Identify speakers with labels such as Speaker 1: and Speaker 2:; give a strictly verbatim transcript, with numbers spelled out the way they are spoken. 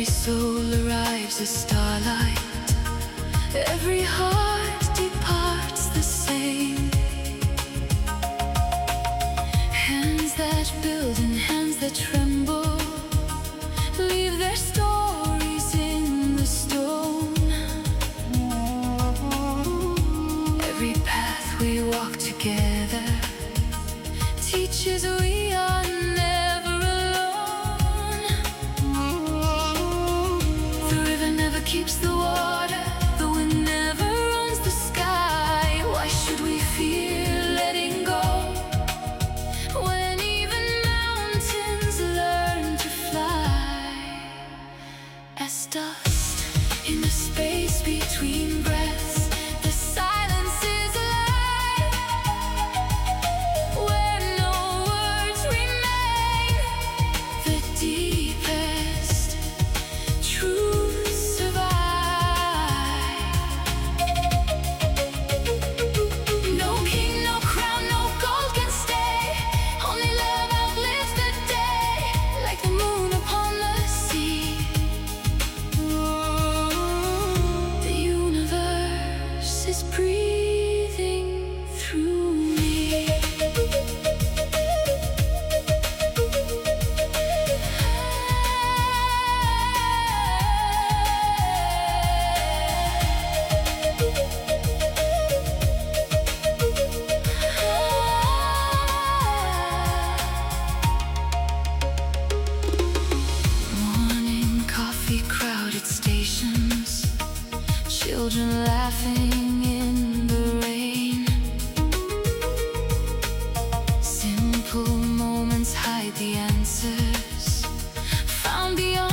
Speaker 1: Every soul arrives as starlight. Every heart departs the same. Hands that build and hands that tremble leave their stories in the stone. Every path we walk together teaches we are never alone. The river never keeps the water, the wind never owns the sky. Why should we fear letting go when even mountains learn to fly? As dust in the space between breaths, the silence is alive, where no words remain. The deepest truths survive. No king, no crown, no gold can stay. Only love outlives the day, like the moon upon the sea. The universe is breathing through me. Morning coffee, crowded stations, children laughing in the rain. Simple moments hide the answers found beyond